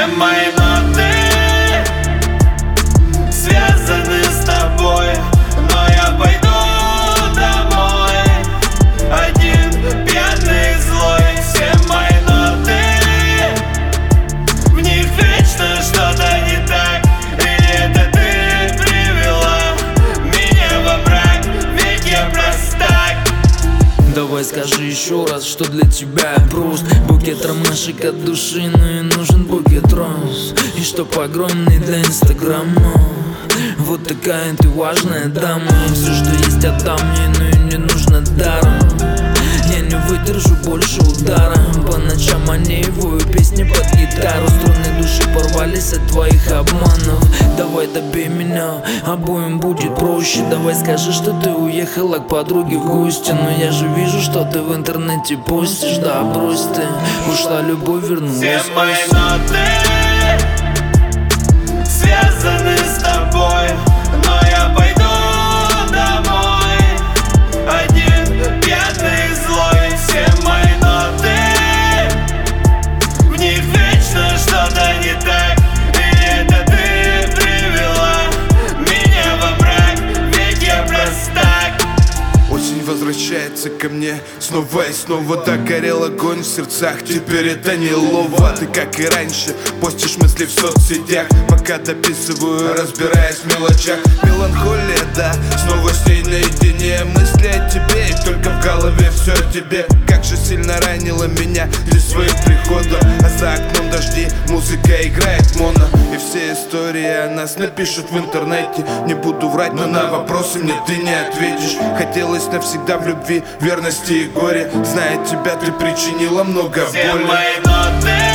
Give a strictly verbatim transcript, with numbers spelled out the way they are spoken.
мои ноты связаны с тобой, но я пойду домой один, пьяный и злой. Все мои ноты, в них вечно что-то не так. Или это ты привела меня во мрак, ведь я простак. Давай скажи еще раз, что для тебя я прост. Букет ромашек от души, но и нужен букет роз. И чтоб огромный для инстаграма. Вот такая ты важная дама. И все, что есть, отдам мне, но и не нужно даром. Я не выдержу больше удара. По ночам онеевую песни под гитару. Струны души порвались от твоих обманов. Давай добей меня, обоим будет проще. Давай скажи, что ты уехала к подруге в гости. Но я же вижу, что ты в интернете постишь. Да брось ты, ушла любовь, вернулась. Все мои ноты связаны с тобой, но я пойду домой один, пьяный и злой. Все мои ноты, в них вечно что-то не так. И это ты привела меня во мрак, ведь я простак. Осень возвращается ко мне снова и снова. Так горел огонь в сердцах, теперь это не лова. Ты, как и раньше, постишь мысли в соцсетях, пока дописываю, разбираясь в мелочах. Меланхолия, да, снова с ней наедине. Мысли о тебе, и только в голове все о тебе. Как же сильно ранила меня здесь своим приходом. А за окном дожди, музыка играет моно. И все истории о нас напишут в интернете. Не буду врать, но на вопросы мне ты не ответишь. Хотелось навсегда в любви, верности и горе. Зная тебя, ты причинила много Все боли. мои ноты